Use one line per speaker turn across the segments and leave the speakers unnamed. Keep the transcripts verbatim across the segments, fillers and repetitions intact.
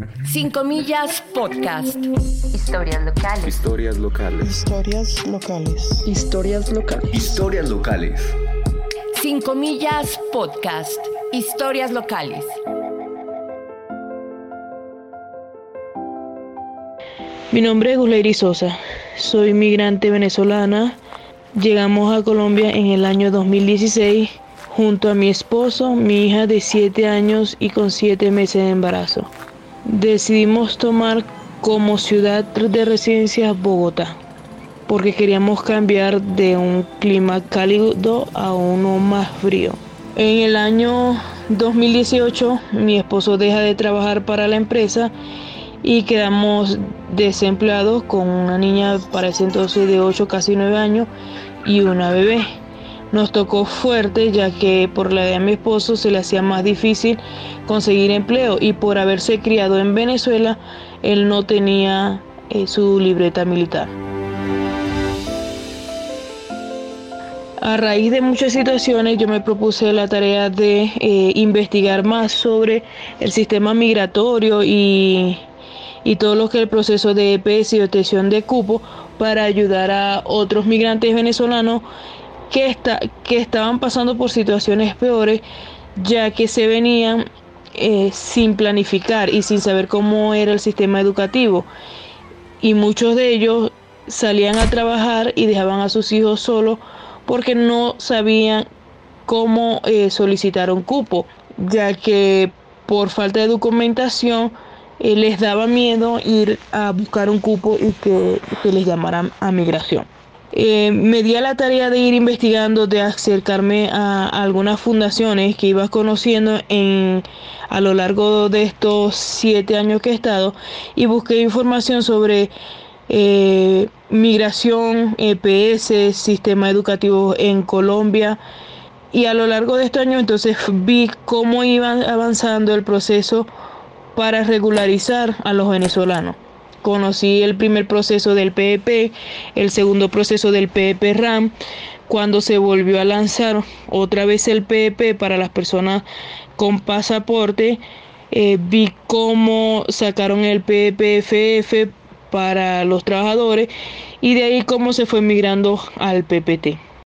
Cinco Millas Podcast.
Historias locales.
Historias locales.
Historias locales.
Historias locales.
Historias locales.
Cinco Millas Podcast. Historias locales.
Mi nombre es Gusleiry Sosa. Soy migrante venezolana. Llegamos a Colombia en el año dos mil dieciséis junto a mi esposo, mi hija de siete años y con siete meses de embarazo. Decidimos tomar como ciudad de residencia Bogotá, porque queríamos cambiar de un clima cálido a uno más frío. En el año dos mil dieciocho, mi esposo deja de trabajar para la empresa y quedamos desempleados con una niña para ese entonces de ocho, casi nueve años y una bebé. Nos tocó fuerte, ya que por la edad de mi esposo se le hacía más difícil conseguir empleo y por haberse criado en Venezuela, él no tenía eh, su libreta militar. A raíz de muchas situaciones, yo me propuse la tarea de eh, investigar más sobre el sistema migratorio y, y todo lo que es el proceso de E P S y obtención de cupo para ayudar a otros migrantes venezolanos que, está, que estaban pasando por situaciones peores, ya que se venían eh, sin planificar y sin saber cómo era el sistema educativo. Y muchos de ellos salían a trabajar y dejaban a sus hijos solos porque no sabían cómo eh, solicitar un cupo, ya que por falta de documentación eh, les daba miedo ir a buscar un cupo y que, que les llamaran a migración. Eh, me di a la tarea de ir investigando, de acercarme a, a algunas fundaciones que iba conociendo en, a lo largo de estos siete años que he estado, y busqué información sobre eh, migración, E P S, sistema educativo en Colombia, y a lo largo de estos años entonces vi cómo iban avanzando el proceso para regularizar a los venezolanos. Conocí el primer proceso del P E P, el segundo proceso del P E P R A M, cuando se volvió a lanzar otra vez el P E P para las personas con pasaporte. Eh, vi cómo sacaron el P E P F F para los trabajadores y de ahí cómo se fue migrando al P P T.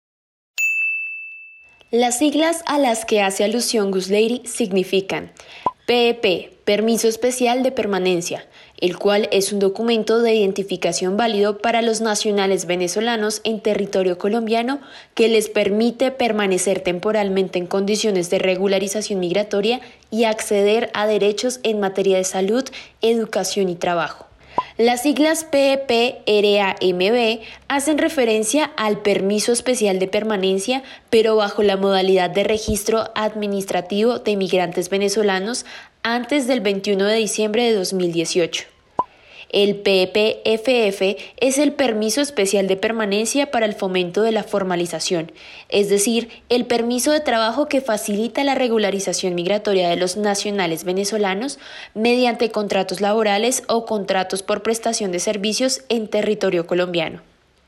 Las siglas a las que hace alusión Gusleiry significan P E P, Permiso Especial de Permanencia, el cual es un documento de identificación válido para los nacionales venezolanos en territorio colombiano que les permite permanecer temporalmente en condiciones de regularización migratoria y acceder a derechos en materia de salud, educación y trabajo. Las siglas P E P R A M B hacen referencia al permiso especial de permanencia, pero bajo la modalidad de registro administrativo de migrantes venezolanos antes del veintiuno de diciembre de dos mil dieciocho. El P E P F F es el permiso especial de permanencia para el fomento de la formalización, es decir, el permiso de trabajo que facilita la regularización migratoria de los nacionales venezolanos mediante contratos laborales o contratos por prestación de servicios en territorio colombiano.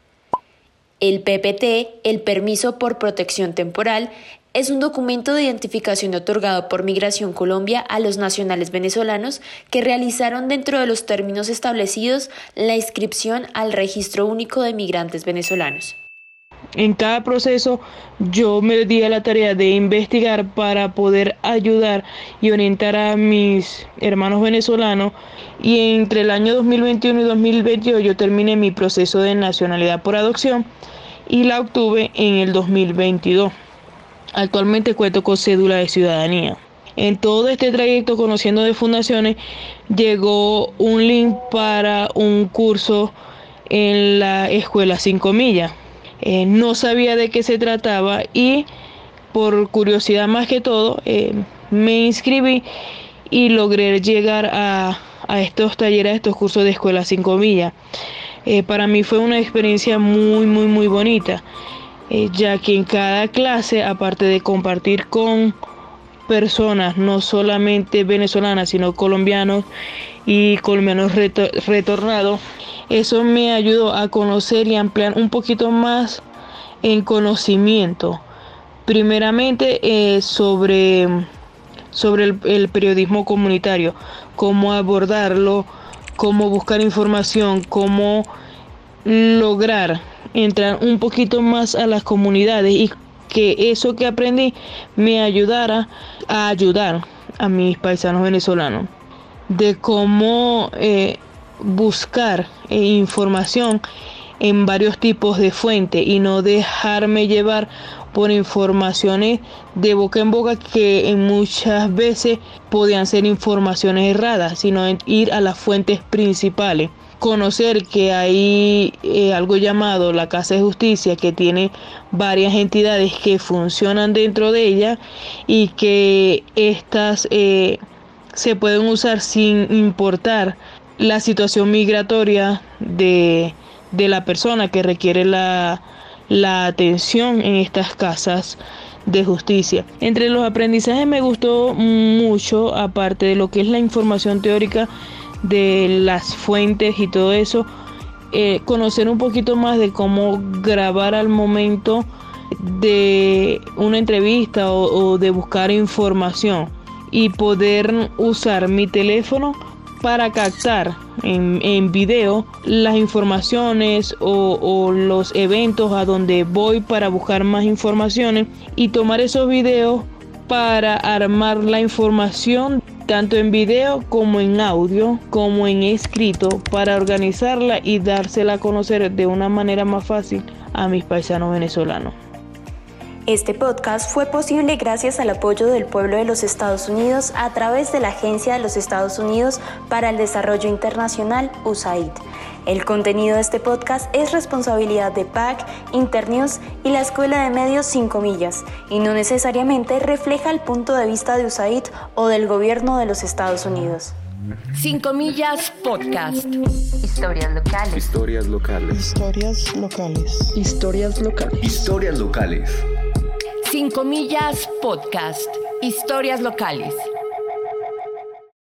El P P T, el permiso por protección temporal, es un documento de identificación otorgado por Migración Colombia a los nacionales venezolanos que realizaron dentro de los términos establecidos la inscripción al Registro Único de Migrantes Venezolanos.
En cada proceso yo me di a la tarea de investigar para poder ayudar y orientar a mis hermanos venezolanos, y entre el año dos mil veintiuno y dos mil veintidós yo terminé mi proceso de nacionalidad por adopción y la obtuve en el dos mil veintidós. Actualmente cuento con cédula de ciudadanía. En todo este trayecto conociendo de fundaciones llegó un link para un curso en la escuela Cinco Millas. Eh, no sabía de qué se trataba y por curiosidad más que todo eh, me inscribí y logré llegar a, a estos talleres, a estos cursos de escuela Cinco Millas. Eh, para mí fue una experiencia muy muy muy bonita. Eh, ya que en cada clase, aparte de compartir con personas no solamente venezolanas, sino colombianos y colombianos reto- retornados, eso me ayudó a conocer y ampliar un poquito más en conocimiento, primeramente eh, sobre, sobre el, el periodismo comunitario, cómo abordarlo, cómo buscar información, cómo lograr entrar un poquito más a las comunidades y que eso que aprendí me ayudara a ayudar a mis paisanos venezolanos, de cómo eh, buscar eh, información en varios tipos de fuentes y no dejarme llevar por informaciones de boca en boca que en muchas veces podían ser informaciones erradas, sino ir a las fuentes principales. Conocer que hay eh, algo llamado la Casa de Justicia, que tiene varias entidades que funcionan dentro de ella y que estas eh, se pueden usar sin importar la situación migratoria de, de la persona que requiere la, la atención en estas casas de justicia. Entre los aprendizajes me gustó mucho, aparte de lo que es la información teórica de las fuentes y todo eso, eh, conocer un poquito más de cómo grabar al momento de una entrevista o, o de buscar información y poder usar mi teléfono para captar en, en video las informaciones o, o los eventos a donde voy para buscar más informaciones y tomar esos videos para armar la información tanto en video como en audio, como en escrito, para organizarla y dársela a conocer de una manera más fácil a mis paisanos venezolanos.
Este podcast fue posible gracias al apoyo del pueblo de los Estados Unidos a través de la Agencia de los Estados Unidos para el Desarrollo Internacional, U S A I D. El contenido de este podcast es responsabilidad de P A C, Internews y la Escuela de Medios Cinco Millas, y no necesariamente refleja el punto de vista de U S A I D o del gobierno de los Estados Unidos.
Cinco Millas Podcast.
Historias locales.
Historias locales.
Historias locales.
Historias locales.
Historias locales.
Cinco Millas Podcast. Historias locales.